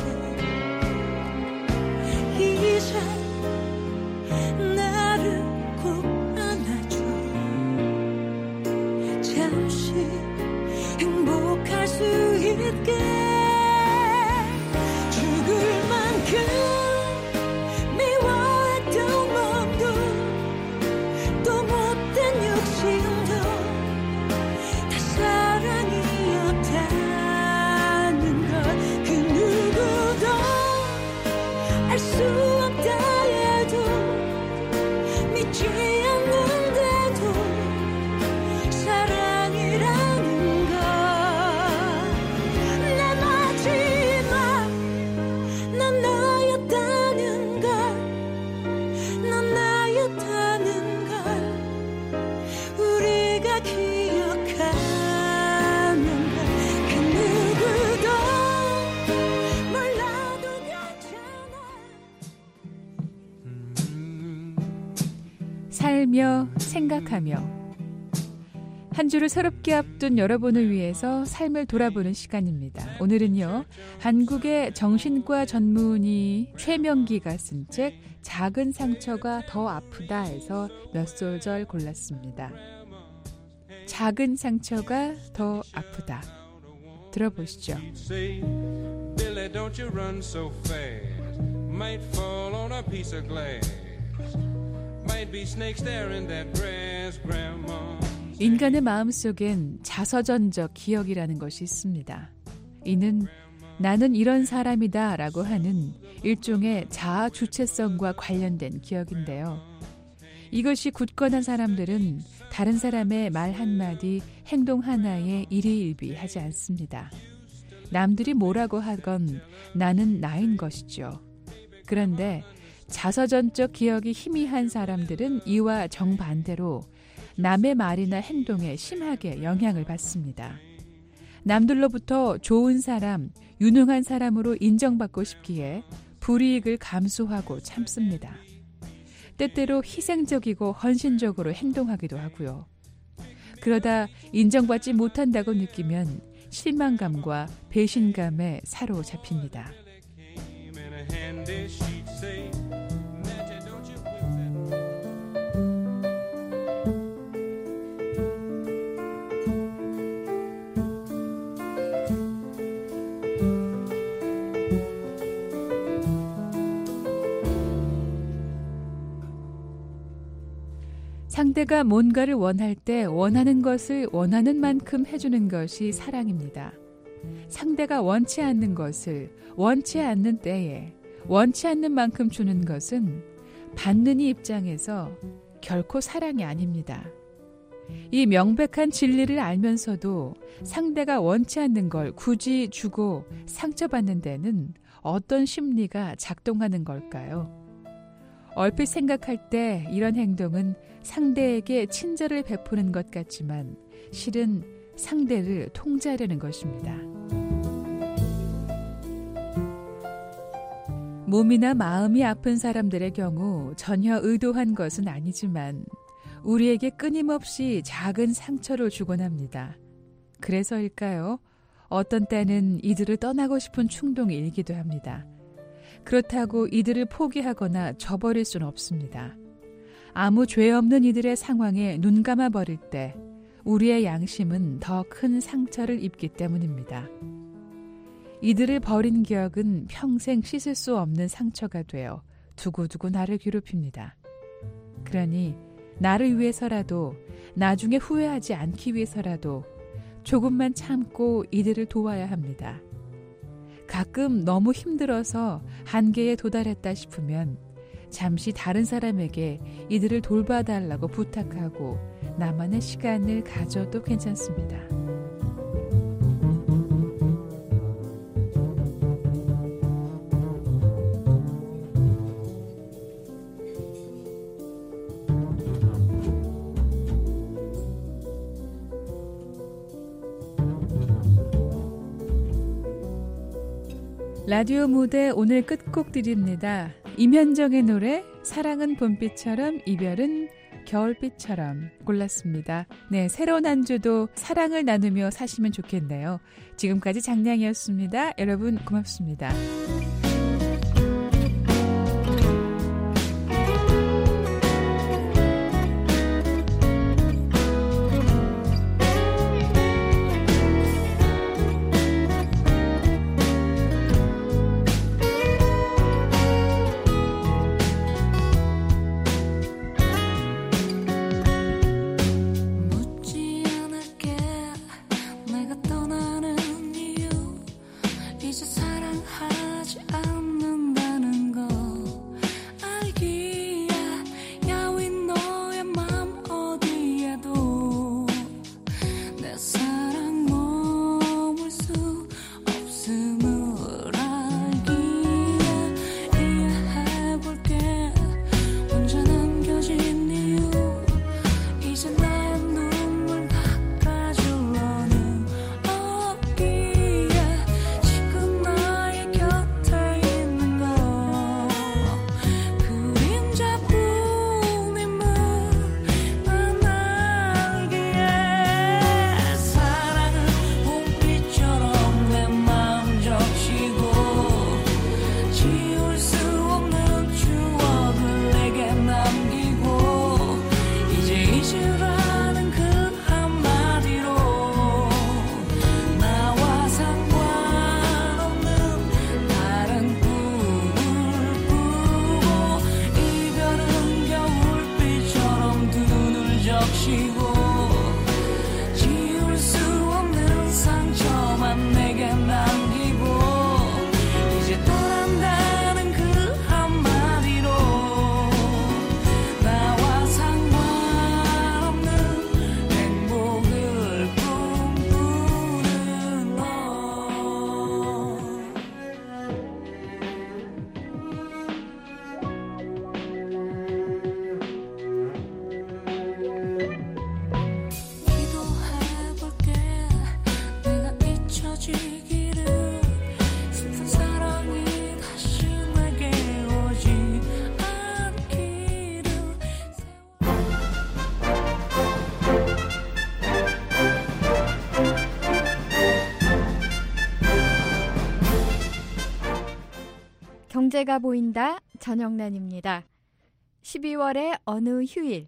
이제 나를 꼭 안아줘. 잠시 행복할 수 있게 죽을 만큼 미워했던 맘도 또 못된 욕심도 다 사랑이었다는 걸 그 누구도 알 수 없다 해도 믿지 않는데도 사랑이라는 걸 내 마지막 난 나였다는 걸 난 나였다는 걸 우리가 기억하는 걸 그 누구도 몰라도 괜찮아. 살며 생각하며 한 주를 새롭게 앞둔 여러분을 위해서 삶을 돌아보는 시간입니다. 오늘은요, 한국의 정신과 전문의 최명기가 쓴 책 작은 상처가 더 아프다에서 몇 소절 골랐습니다. 작은 상처가 더 아프다. 들어보시죠. Say, Billy, don't you run so fast. Might fall on a piece of glass. Might be snakes there in that grass, Grandma. 인간의 마음속엔 자서전적 기억이라는 것이 있습니다. 이는 나는 이런 사람이다 라고 하는 일종의 자아 주체성과 관련된 기억인데요. 이것이 굳건한 사람들은 다른 사람의 말 한마디, 행동 하나에 일희일비하지 않습니다. 남들이 뭐라고 하건 나는 나인 것이죠. 그런데 자서전적 기억이 희미한 사람들은 이와 정반대로 남의 말이나 행동에 심하게 영향을 받습니다. 남들로부터 좋은 사람, 유능한 사람으로 인정받고 싶기에 불이익을 감수하고 참습니다. 때때로 희생적이고 헌신적으로 행동하기도 하고요. 그러다 인정받지 못한다고 느끼면 실망감과 배신감에 사로잡힙니다. 상대가 뭔가를 원할 때 원하는 것을 원하는 만큼 해주는 것이 사랑입니다. 상대가 원치 않는 것을 원치 않는 때에 원치 않는 만큼 주는 것은 받는 이 입장에서 결코 사랑이 아닙니다. 이 명백한 진리를 알면서도 상대가 원치 않는 걸 굳이 주고 상처받는 데는 어떤 심리가 작동하는 걸까요? 얼핏 생각할 때 이런 행동은 상대에게 친절을 베푸는 것 같지만 실은 상대를 통제하려는 것입니다. 몸이나 마음이 아픈 사람들의 경우 전혀 의도한 것은 아니지만 우리에게 끊임없이 작은 상처를 주곤 합니다. 그래서일까요? 어떤 때는 이들을 떠나고 싶은 충동이 일기도 합니다. 그렇다고 이들을 포기하거나 저버릴 수는 없습니다. 아무 죄 없는 이들의 상황에 눈 감아버릴 때 우리의 양심은 더 큰 상처를 입기 때문입니다. 이들을 버린 기억은 평생 씻을 수 없는 상처가 되어 두고두고 나를 괴롭힙니다. 그러니 나를 위해서라도 나중에 후회하지 않기 위해서라도 조금만 참고 이들을 도와야 합니다. 가끔 너무 힘들어서 한계에 도달했다 싶으면 잠시 다른 사람에게 이들을 돌봐달라고 부탁하고 나만의 시간을 가져도 괜찮습니다. 라디오 무대 오늘 끝곡 드립니다. 임현정의 노래 사랑은 봄비처럼 이별은 겨울비처럼 골랐습니다. 네, 새로운 한 주도 사랑을 나누며 사시면 좋겠네요. 지금까지 장량이었습니다. 여러분 고맙습니다. 경제가 보인다. 전영란입니다. 십이월의 어느 휴일,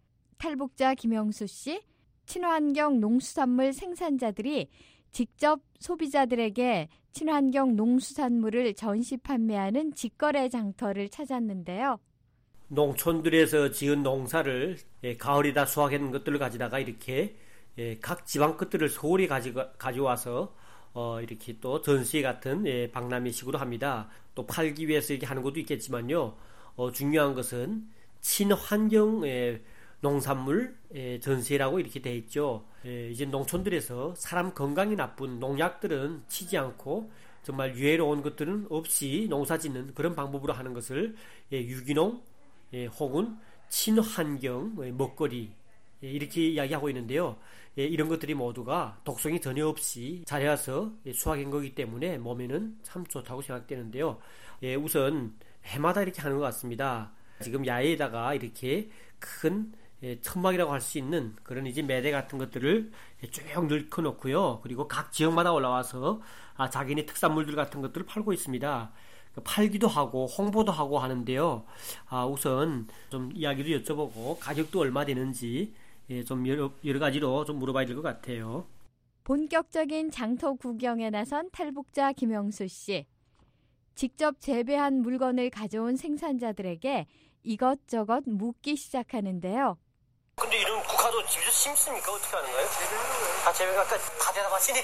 탈북자 김영수 씨, 친환경 농수산물 생산자들이 직접 소비자들에게 친환경 농수산물을 전시 판매하는 직거래 장터를 찾았는데요. 농촌들에서 지은 농사를 예, 가을이다 수확한 것들을 가지다가 이렇게 예, 각 지방 것들을 서울에 가지, 가져와서 어, 이렇게 또 전시 같은 예, 박람회식으로 합니다. 또 팔기 위해서 이렇게 하는 것도 있겠지만요. 어, 중요한 것은 친환경 예, 농산물 예, 전시라고 이렇게 돼 있죠. 예, 이제 농촌들에서 사람 건강이 나쁜 농약들은 치지 않고 정말 유해로운 것들은 없이 농사짓는 그런 방법으로 하는 것을 예, 유기농 예, 혹은 친환경 예, 먹거리 예, 이렇게 이야기하고 있는데요. 예, 이런 것들이 모두가 독성이 전혀 없이 자라서 예, 수확한 거기 때문에 몸에는 참 좋다고 생각되는데요. 예, 우선 해마다 이렇게 하는 것 같습니다. 지금 야외에다가 이렇게 큰 예, 천막이라고 할 수 있는 그런 이제 매대 같은 것들을 쭉 늙혀 놓고요. 그리고 각 지역마다 올라와서 아, 자기네 특산물들 같은 것들을 팔고 있습니다. 팔기도 하고 홍보도 하고 하는데요. 아, 우선 좀 이야기도 여쭤보고 가격도 얼마 되는지 예, 좀 여러, 여러 가지로 좀 물어봐야 될 것 같아요. 본격적인 장터 구경에 나선 탈북자 김영수 씨. 직접 재배한 물건을 가져온 생산자들에게 이것저것 묻기 시작하는데요. 근데 이런 국화도 집에서 심습니까? 어떻게 하는 거예요? 재배하는 거예요. 다 재배가 다 대답하시네.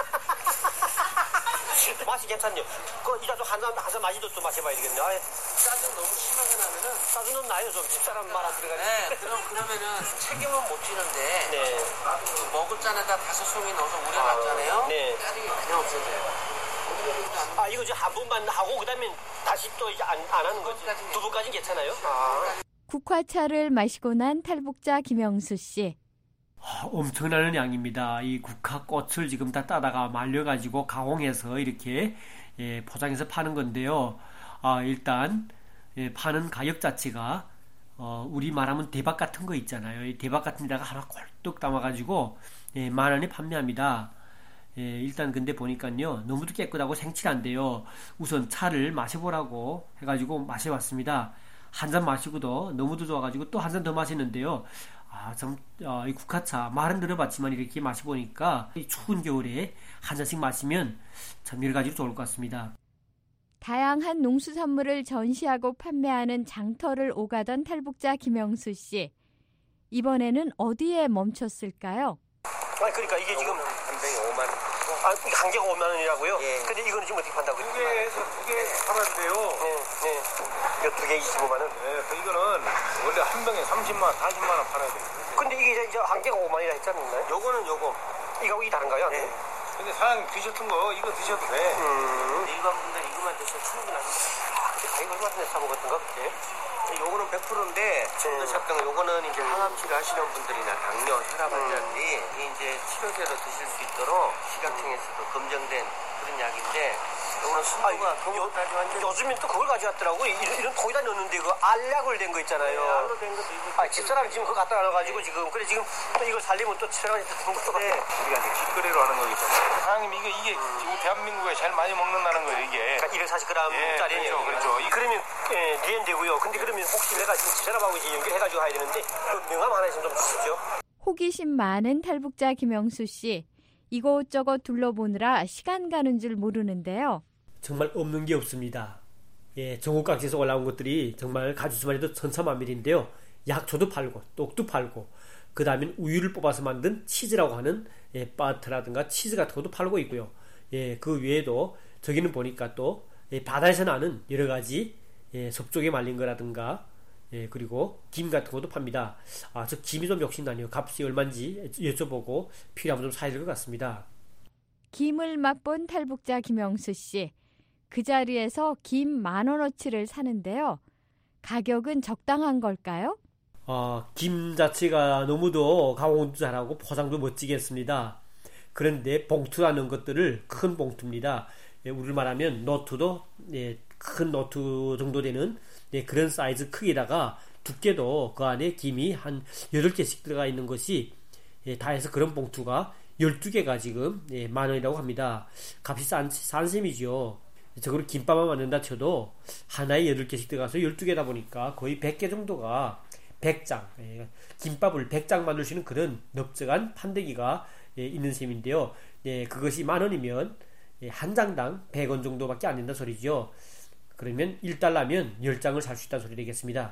맛이 괜찮네요. 그 이따 좀 한잔 한잔 마시도 좀 마셔봐야 되겠네요. 아, 짜증 너무 심하게 나면은 짜증은 나요. 좀 집사람 말 안 들어가네. 네, 그럼 그러면은 책임은 못 지는데 네. 그 먹을 잔에다 다섯 송이 넣어서 우려놨잖아요. 아, 네. 짜증이 그냥 없어져요. 아, 이거 이제 한 번만 하고 그다음에 다시 또 이제 안, 안 하는 거지. 두 번까지는 괜찮아요. 아. 국화차를 마시고 난 탈북자 김영수 씨. 아, 엄청나는 양입니다. 이 국화꽃을 지금 다 따다가 말려가지고 가공해서 이렇게 예, 포장해서 파는 건데요. 아, 일단 예, 파는 가격 자체가 어, 우리 말하면 대박 같은 거 있잖아요. 이 대박 같은 데다가 하나 꼴뚝 담아가지고 예, 만 원에 판매합니다. 예, 일단 근데 보니까요 너무도 깨끗하고 생칠한데요. 우선 차를 마셔보라고 해가지고 마셔봤습니다. 한 잔 마시고도 너무도 좋아가지고 또 한 잔 더 마시는데요. 아, 참, 어, 이 국화차 말은 들어봤지만 이렇게 마셔보니까 이 추운 겨울에 한 잔씩 마시면 참 여러 가지로 좋을 것 같습니다. 다양한 농수산물을 전시하고 판매하는 장터를 오가던 탈북자 김영수 씨. 이번에는 어디에 멈췄을까요? 아, 그러니까 이게 지금 한 병에 오만 원. 아, 한 개가 오만 원이라고요? 예. 근데 이거는 지금 어떻게 판다고요? 두 개에서 두 개 팔았는데요. 네, 네. 이거 두 개 이십오만 원? 네, 그 이거는 원래 한 병에 삼십만 원, 사십만 원 팔아야 돼요. 근데 이게 이제 한 개가 오만 원이라 했잖아요? 요거는 요거. 이거하고 이 다른가요? 네. 근데 사장님 드셨던 거 이거 드셔도 돼. 음. 일반 분들 이거만 드셔도 충분합니다. 아, 근데 가격이 얼마 전에 사먹었던가, 그때? 요거는 백 퍼센트인데 지금 드셨던 거 요거는 이제 항암 치료 하시는 분들이나 당뇨, 혈압 환자들이 이제 치료제로 드실 수 있도록 식약청에서도 검증된 그런 약인데 요거는 순도가 그거 따지고 완전 요즘엔 또 그걸 가져왔더라고. 이런, 이런 통에다 넣는데 그 알약을 된 거 있잖아요. 알로 된 것도 있고. 아, 집사람이 지금 그거 갖다 놔가지고 지금. 그래, 지금 또 이걸 살리면 또 치료가 있다는 거. 네. 우리가 이제 kit거래로 하는 거기 때문에. 사장님 이게 이게 지금 대한민국에 제일 많이 먹는다는 거예요 이게. 그러니까 이백사십 그램짜리. 예, 그렇죠, 그렇죠. 그러면 예, 리엔 되고요. 근데 그러면 혹시 내가 지금 집사람하고 이제 연결해가지고 가야 되는데 그 명함 하나 있으면 좀 주시죠. 호기심 많은 탈북자 김영수 씨. 이곳저곳 둘러보느라 시간 가는 줄 모르는데요. 정말 없는 게 없습니다. 예, 전국각지에서 올라온 것들이 정말 가지수만 해도 천차만별인데요. 약초도 팔고 똑도 팔고 그 다음엔 우유를 뽑아서 만든 치즈라고 하는 예, 바트라든가 치즈 같은 것도 팔고 있고요. 예, 그 외에도 저기는 보니까 또 예, 바다에서 나는 여러 가지 예, 섭쪽에 말린 거라든가 예, 그리고 김 같은 것도 팝니다. 아, 저 김이 좀 욕심나네요. 값이 얼마인지 여쭤보고 필요하면 좀 사야 될 것 같습니다. 김을 맛본 탈북자 김영수 씨. 그 자리에서 김 만 원어치를 사는데요. 가격은 적당한 걸까요? 어, 김 자체가 너무도 가공도 잘하고 포장도 멋지게 했습니다. 그런데 봉투라는 것들을 큰 봉투입니다. 예, 우리를 말하면 노트도 예, 큰 노트 정도 되는 예, 그런 사이즈 크기다가 두께도 그 안에 김이 한 여덟 개씩 들어가 있는 것이 예, 다 해서 그런 봉투가 열두 개가 지금 예, 만 원이라고 합니다. 값이 싼, 싼 셈이죠. 저걸 김밥만 만든다 쳐도 하나에 여덟 개씩 들어가서 열두 개다 보니까 거의 백 개 정도가 백 장, 예, 김밥을 백 장 만들 수 있는 그런 넓적한 판대기가 예, 있는 셈인데요. 예, 그것이 만 원이면 예, 한 장당 백 원 정도밖에 안 된다 소리죠. 그러면 일 달러면 열 장을 살 수 있다는 소리 되겠습니다.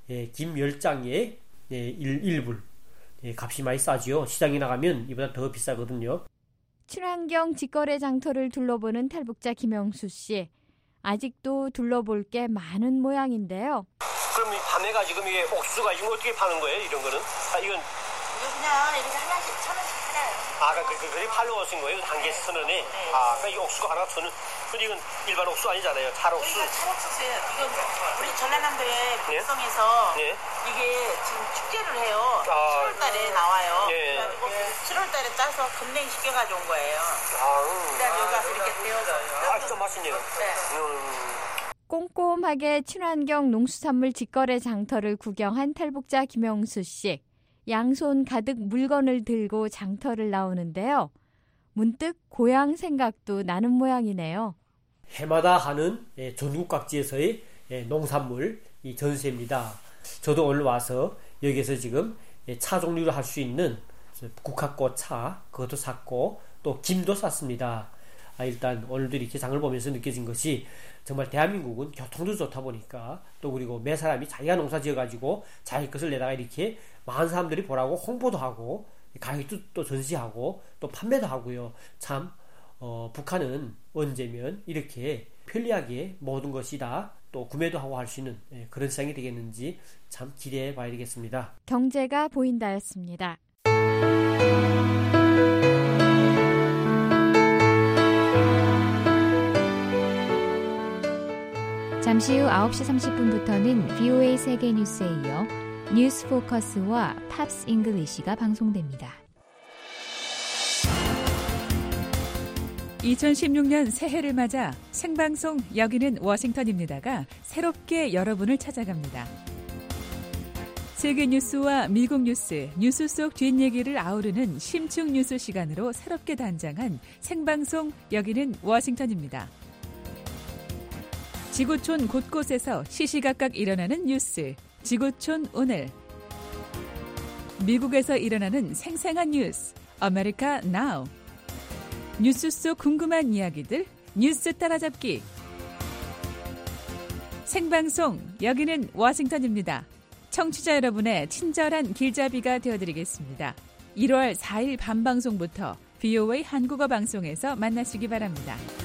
예, 김 열 장에 예, 일 불. 예, 값이 많이 싸지요. 시장에 나가면 이보다 더 비싸거든요. 친환경 직거래 장터를 둘러보는 탈북자 김영수 씨. 아직도 둘러볼 게 많은 모양인데요. 그럼 이 밤에가 지금 이게 옥수수가 이거 어떻게 파는 거예요? 이런 거는? 아, 이건 이거 그냥 이렇게 하나씩 천 원씩 팔아요. 아, 그, 그, 그, 팔로 오신 거예요? 한 개에 천 원에? 네. 아, 그러니까 이 옥수수가 하나가 천 원. 근데 이건 일반 옥수수 아니잖아요. 찰옥수수. 여기가 찰옥수수예요. 이건 우리 전라남도의 예? 북성에서 예? 이게 지금 축제를 해요. 아, 칠월 달에 나와요. 예. 그래가지고 칠월 달에 따서 금냉 시켜 가져온 거예요. 아, 음. 그래서 여기 와서 이렇게 데워서. 아, 진짜 맛있네요. 네. 음. 꼼꼼하게 친환경 농수산물 직거래 장터를 구경한 탈북자 김영수 씨. 양손 가득 물건을 들고 장터를 나오는데요. 문득 고향 생각도 나는 모양이네요. 해마다 하는 예, 전국 각지에서의 예, 농산물 이 전시입니다. 저도 오늘 와서 여기에서 지금 예, 차 종류를 할 수 있는 국화꽃 차 그것도 샀고 또 김도 샀습니다. 아, 일단 오늘도 이렇게 장을 보면서 느껴진 것이 정말 대한민국은 교통도 좋다 보니까 또 그리고 매 사람이 자기가 농사 지어가지고 자기 것을 내다가 이렇게 많은 사람들이 보라고 홍보도 하고 가격도 또 전시하고 또 판매도 하고요. 참 어, 북한은 언제면 이렇게 편리하게 모든 것이 다 또 구매도 하고 할 수 있는 예, 그런 시장이 되겠는지 참 기대해 봐야 되겠습니다. 경제가 보인다였습니다. 잠시 후 아홉 시 삼십 분부터는 브이오에이 세계 뉴스에 이어 뉴스 포커스와 팝스 잉글리시가 방송됩니다. 이천십육 년 새해를 맞아 생방송 여기는 워싱턴입니다가 새롭게 여러분을 찾아갑니다. 세계 뉴스와 미국 뉴스, 뉴스 속 뒷얘기를 아우르는 심층 뉴스 시간으로 새롭게 단장한 생방송 여기는 워싱턴입니다. 지구촌 곳곳에서 시시각각 일어나는 뉴스, 지구촌 오늘. 미국에서 일어나는 생생한 뉴스, 아메리카 나우. 뉴스 속 궁금한 이야기들, 뉴스 따라잡기. 생방송, 여기는 워싱턴입니다. 청취자 여러분의 친절한 길잡이가 되어드리겠습니다. 일월 사일 밤방송부터 브이오에이 한국어 방송에서 만나시기 바랍니다.